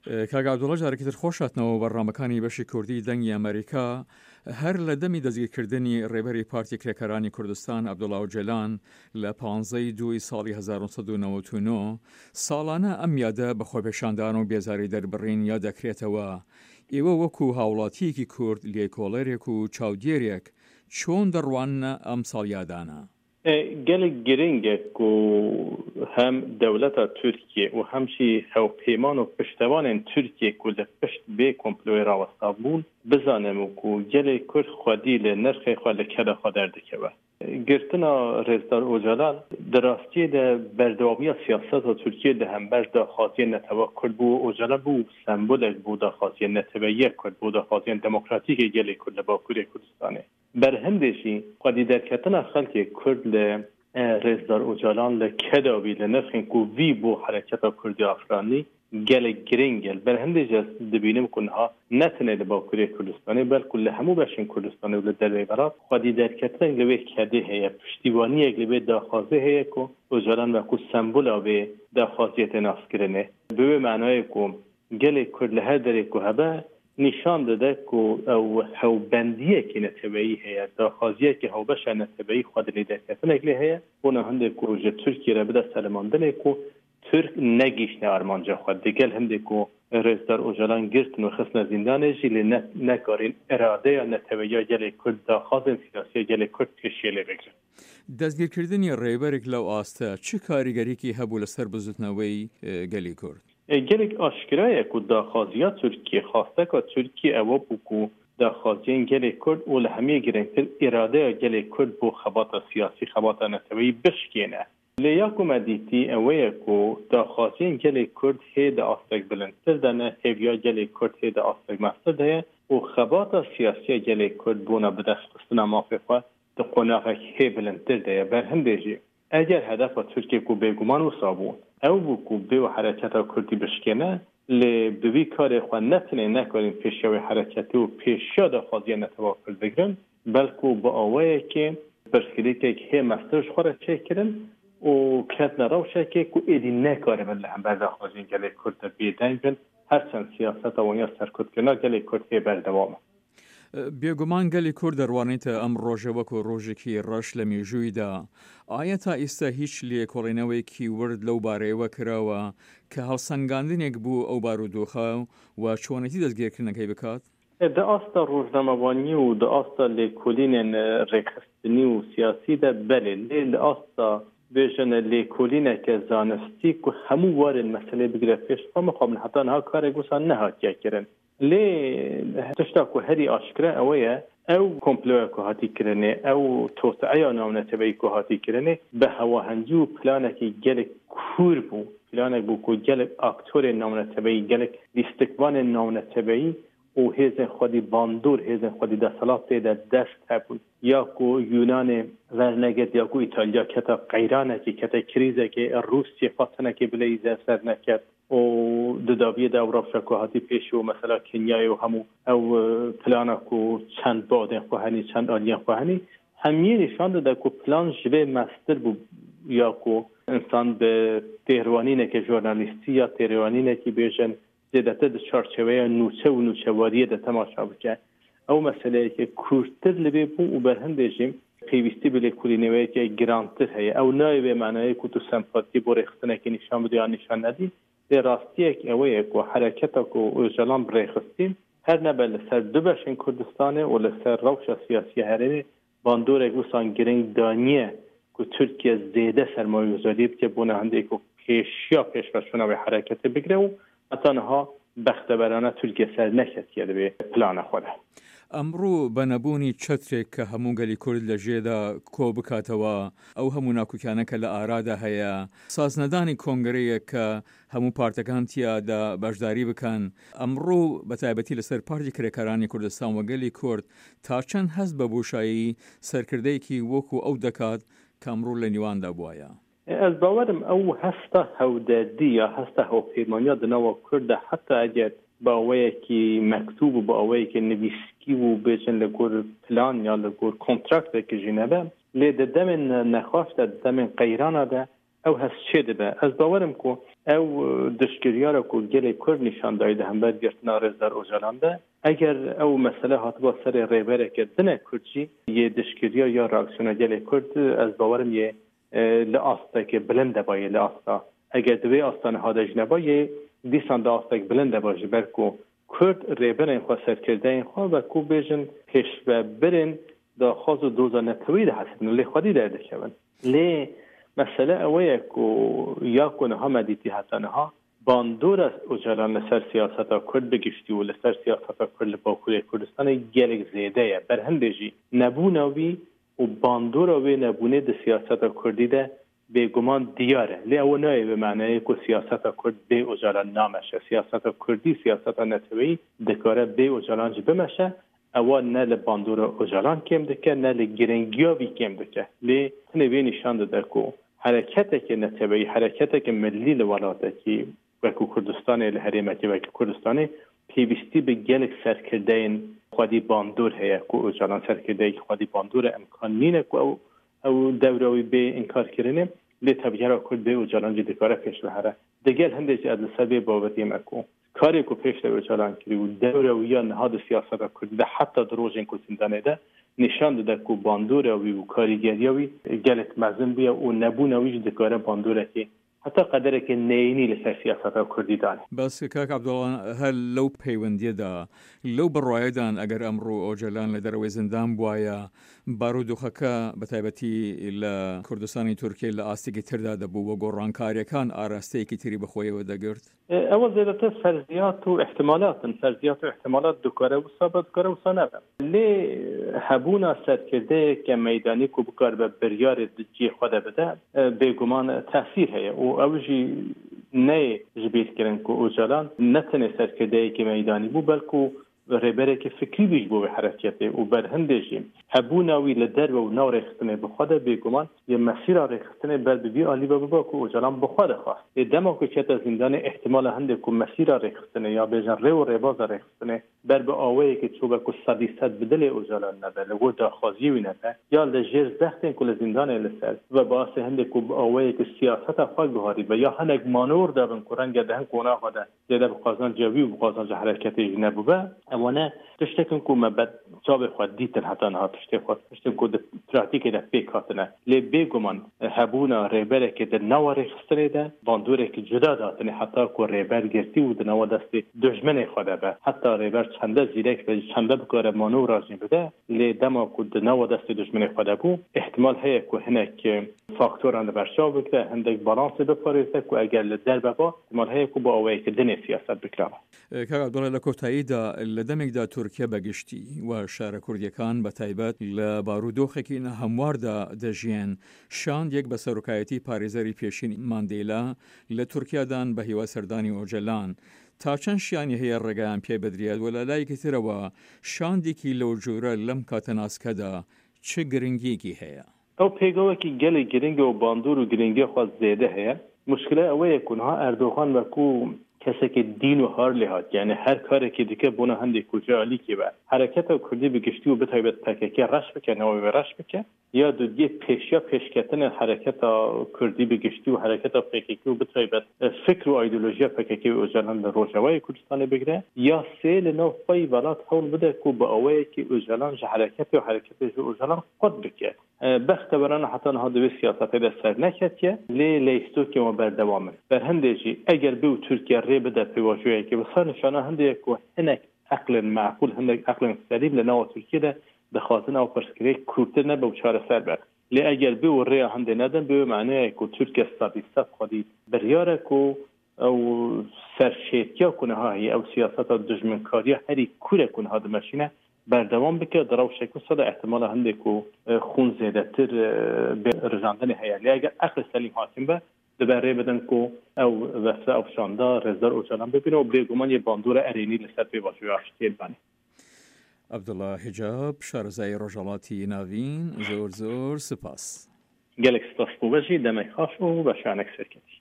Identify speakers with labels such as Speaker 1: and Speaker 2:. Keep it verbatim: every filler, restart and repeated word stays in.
Speaker 1: کاگا عەبدوڵڵا جارێکیتر خۆشاتنەوە بەڕامەکانی بەشی کوردی دەنگی ئەمریکا هەر لە دەمی دەستگیرکردنی ڕێبەری پارتی کرێکەرانی کوردستان عەبدوڵڵا ئۆجێلان لە پانزەی دووی ساڵی هەزار و سەد و نەوەت و نۆ ساڵانە ئەم یادە بە خۆپێشاندان و بێزاری دەربڕین یا دەکرێتەوە. ئێوە وەکو هاوڵاتیەکی کورد لێکۆڵەرێک و چاودێرێک چۆن دەڕوانە ئەم ساڵ یادانە؟
Speaker 2: gelek giringek û hem dewleta Tirkiye û hemşî hewpêman û piştevanên Tirkiye ku li pişt bê komployê rawesta bûn bizanim ku gelek Kurd xwedî li nirxê xwe li keda xwe derdikeve. Girtina Rêzdar Öcalan di rastiyê de berdewamiya siyaseta Tirkiye di hember daxwaziyên netewî Kurd bû. Öcalan bû sembolek bû daxwaziyên netewî Kurd bû daxwaziyên demokratîkê gelek Kurd li Bakurê Kurdistanê. Berhindê jî xwedî derketina xelkê Kurd li Rêzdar Öcalan li kedawî li nirxên ku vî bû hereketa Kurdî afranî gelek giring el. Berhindê jî dibînim ku niha ne tenê li Bakurê Kurdistanê belku li hemû beşên Kurdistanê û li dervê berat xwedî derketinek li wê kedê heye, piştîvaniyek li wê daxwazê heye ku Öcalan wekû sembola wê daxwaziyê tê naskirinê. Bi wê menayê ku gelek Kurd li her derê ku hebe nîşan dide ku ew hewbendiyekî netewî heye, daxwaziyekî hewbeşa netewî xwe dilê derketinek lê heye. Bûna hindê ku ji Tirkiye re bide selemandinê ku Türk negîşne armanca xwe digel hindê ku Rêzdar Öcalan girtin û xisne zîndanê jî lê nekarîn iradeya netewîya gelek Kurd daxwazên siyasî gelek Kurd pêşiye lê bigirin.
Speaker 1: دەستگیرکردنی ڕێبەرێک لەو ئاستە چ کاریگەریەکی هەبوو لەسەر بزوتنەوەی گەلی کورد؟
Speaker 2: gelek aşkiraya ku daxwaziya Tirkiye xasteka Tirkiye ew bû ku daxwaziyên gelek Kurd û li hemî girengtir îradeya gelek Kurd bû xebata siyasî xebata netewî bişkêne. Lê ya ku me dîtî ew ye ku daxwaziyên gelek Kurd hê de astek bilindtir de ne hêviya gelek Kurd hê de astek mestir de ye û xebata siyasiya gelek Kurd bûna bi destxistina mafê xwe di qonaqek hê bilindtir de ye. Berhindê jî eger hedefa Tirkiye ku bêguman wisa bû ew bû ku bê û hereketa Kurdî bişkêne lê bi vî karê xwe netinê nekarîn pêşiya wê hereketî û pêşiya daxwaziya netewî Kurd bigirin belku bi awayekê pirsgirêkek hê mestir ji xwe re çêkirin û ketine rewşekê ku êdî nekaribin li hember daxwaziyên gelek Kurd de bêdeng bin her çend siyaseta waniya serkurdkirina gelek Kurd hê berdewam e.
Speaker 1: بێگومان گەلی کورد دەڕوانێتە ئەم ڕۆژە وەکو ڕۆژێکی ڕەش لە مێژوویدا. ئایا تا ئێستا هیچ لێکۆڵێنەوەیەکی ورد لەو بارەیەوە کراوە کە هەڵسەنگاندنێک بوو ئەو بارودۆخە و چۆنەتی دەستگیرکردنەکەی بکات؟
Speaker 2: di asta rojnamevaniyê û di asta lêkolînên rêxistinî û siyasî de belê lê li asta bêjin lêkolîneke zanistî ku hemû warên meselê bigire pêş xwe mixwabin heta niha karek wisa nehatiye kirin. Lê tişta ku herî aşkire ew ye ew komploya ku hatî kirinê ew toseya navnetewî ku hatî kirinê bi hewahengî û planekî gelek kûr bû planek bû ku gelek aktorên navnetewî gelek lîstikvanên navnetewî û hêzên xwedî bandor hêzên xwedî deselatê de dest hebûn ya ku Yunanê verneget ya ku İtalya keta qeyranekî keta krîzekê Rûsye fatinekê bileyze ser neket û di daviyê de ew rewşa ku hatî pêşî û mesela Kenyayê û hemû ew plana ku çend badên xwe henî çend aliyên xwe henî hemiyê nîşan dide ku plan ji vê mestir bû ya ku insan bi têrwanînekê jurnalîstî ya têrwanînekî bêjin zêdete di çarçeveya nûçe û nûçewariyê de temaşa bike. Ew meseleyekê kûrtir li vê bû û berhindê jî pêwîstî bi lêkolîneweyekê girantir heye. Ew nayê vê menayê ku tu sempatî bo rêxistinekê nîşan bidî ya nîşan nedî. Lê rastiyek ew ye ku hereketa ku Öcalan bi rêxistî her nebe li ser du beşên Kurdistanê û li ser rewşa siyasî herêmê bandorek wisa giring daniye ku Tirkiye zêde sermayezarî bike bûna hindê ku pêşiya pêşveçûna wê hereketê bigire û heta niha bexteberane Tirkiye ser neketiye di vê plana xwe de.
Speaker 1: ئەمڕۆ بەنەبوونی چەترێک کە هەموو گەلی کورد لە ژێدا کۆ بکاتەوە ئەو هەموو ناکوکیانەکە لە ئارادا هەیە سازنەدانی کۆنگرەیە کە هەموو پارتەکان تیادا بەشداری بکەن ئەمڕۆ بەتایبەتی لەسەر پارتی کرێکەرانی کوردستان و گەلی کورد تا چەند هەست بە بۆشایی سەرکردەیەکی وەکو ئەو دەکات کە ئەمڕۆ لە نیواندا بووایە.
Speaker 2: Ez bawerim ew hesta hewderdî ya hesta hewpêmaniya di nava Kurd de heta eger bi awayekî mektûb û bi awayekî nivîskî û bêjin li gor plan ya li gor kontraktekî jî nebe lê di demên nexweş de di demên qeyrana de او هست چه ده از باورم کو او دشکریار کو گل کرد نشان داده هم بعد گرتنا رزدار اوجلان ده اگر او مسئله هات با سر ریبره که دنه کردی یه دشکریا یا راکسیون گل کرد از باورم یه لاسته که بلنده بایه لاسته اگر دوی آستانه هادج نبایه دیسان دا آسته که بلنده باشه برکو کرد ریبره این خواه سر کرده این خواه و کو بیجن پیش و برن دا خواست دوزا نتوی ده حسن لی خودی ده ده شون لی مسئله اوه کو یا کنه ها مدیتی حتانه ها باندور از اوجلان لسر سیاست ها کرد بگشتی و لسر سیاست ها کرد لباکوی کردستان گلک زیده یه بر هندجی نبوناوی و باندور اوی نبونه ده سیاست ها کردی ده به گمان دیاره لی او نایه به معنی که سیاست ها کرد به اوجلان نامشه سیاست ها کردی سیاست ها نتوی دکاره به اوجلان جی بمشه اول نه لباندور اوجلان کم دکه نه لگرنگیاوی کم دکه لی تنوی نشان داده که حرکت که نتوی حرکت که ملی لولاته که وکو کردستان الهریمه که وکو کردستان پیوستی به گلک سرکرده این خودی باندور هیا که اوجلان سرکرده خودی باندور امکان نینه که او, او دوروی به انکار کرنه لی طبیعه را کرد به اوجلان جدی کاره پیش لحره دگل هنده چه ادل سبی باوتی مکو کاری که پیش لحره اوجلان کری و دوروی نهاد سیاست را کرده حتی دروژین که زندانه ده نشان داده که باندوروی و کاریگریوی گلک مزن بیا و نبونویش دکاره باندوره که حتی قدره که نینی لسر سیاست ها کردی دانه.
Speaker 1: بس کاک عبدالله هل لو پیوندی دا لو برایدان اگر امرو اوجلان لدروی زندان بوایا بارودو خکا بتایبتی لکردستانی ترکیه لآستیگی ترداده بو و گورانکاری کان آراسته که تیری بخوی و دگرد؟
Speaker 2: اول زیادت فرضیات و احتمالات فرضیات و احتمالات دکاره و ثابت دکاره و سانبه لی هبونا سرکرده که میدانی که بکار به بریار جی خود بده بگمان تاثیر هیا و اوجی نه جبیت کرن که اوجلان نتنه سرکرده که میدانی بو بلکو ریبره که فکری بیش بو به حرکته و بر هندشی هبوناوی لدر و نو ریختنه بخوده بگمان یه مسیر ریختنه بر بی آلی با با که اوجلان بخوده خواست دما که چه زندان احتمال هنده که مسیر ریختنه یا بجن ری و ریباز ریختنه بر به آوهی که چوبه که صدی صد بدل اوجلان نبه لگو داخوازی وی نبه یا لجر زختن که زندان لسر و باعث هنده که آوهی که سیاست افاق بهاری و یا هنگ مانور دابن کرن گده هنگ کونه آقاده زیده بقازان جاوی و بقازان حرکتی نبوه وانا تشتكن كو ما بد صاب خود ديتن حتى نها تشتكن خود تشتكن كو براتيك ده بيكاتنا لي بيغمان هبونا ريبر كي ده نوار خستري ده باندور كي جدا داتني حتى كو ريبر گرتي و ده نوا دست دشمن خود به حتى ريبر چنده زيرك به چنده بكار مانو راجي بده لي دما كو ده نوا دست دشمن خود بو احتمال هي كو هناك فاكتور عند برشاو بكده عندك بالانس بپاريسه كو اگر لدربه با احتمال هي كو با اوي كي دني سياست بكرا
Speaker 1: كاك عبدالله لكوتايدا لدمك دا تركيا بگشتی و شهر کردیکان به تایبەت لە بارودۆخێکی هەمواردا دەژیان شاند یەک بە سەرۆکایەتی پارێزەری پێشین ماندێلا لە تورکیادان بە هیوا سەردانی ئۆجەلان تا چەند شیانی هەیە ڕێگایان پێ بدرێت و لە لایەکی ترەوە شاندێکی لەو جۆرە لەم کاتەناسکەدا چ گرنگیەکی هەیە؟
Speaker 2: ئەو پێگەوەکی گەلێک گرنگە و باندور و گرنگی خواست زێدە هەیە مشکلە ئەوەیە کونها ئەردۆغان وەکو کسی که دین و هار لحاظ یعنی هر کاری که دیگه بونه هنده کجا علی که با حرکت و کردی بگشتی و بتایبت پککی رش بکنه و رش بکنه یا دو دیگه پیش یا پیش کردن حرکت کردی بگشتی و حرکت پککی و بتایبت فکر و ایدئولوژی پککی و اوجلان روجوای کردستان بگیره یا سیل نو پای ولات حول بده که با اوای که اوجلان ج حرکت و حرکت اوجلان خود بکه بخت بران حتی نه دوی سیاست دست سر نکرد که لی لیستو که ما بردوامه بر هندجی اگر به ترکیه ری بده پیواشویی که بسیار نشانه هنده که هنک عقل معقول هنک عقل سلیم لنو ترکیه ده بخاطر او پرسکری کورتر نه به چاره سر بر لی اگر به و ری هنده ندن به معنی که ترکیه استابیلیته خودی بریاره که او سرشیتیا کنه های او سیاست دشمنکاری هری کوره کنه ها دمشینه بردوام بکه دراو شکل صدا احتمال هنده که خون زیده تر به رزاندن هیا لی اگر عقل سلیم حاکم به دبره بدن که او وفره افشانده رزدار اوجلان ببینه و بگمان یه باندور ارینی لسر پی باشه اشتیل بانه.
Speaker 1: عبدالله حجاب شارزای روژالاتی ناوین زور زور سپاس
Speaker 2: گلک سپاس بوجی دمک خاش و بشانک سرکتی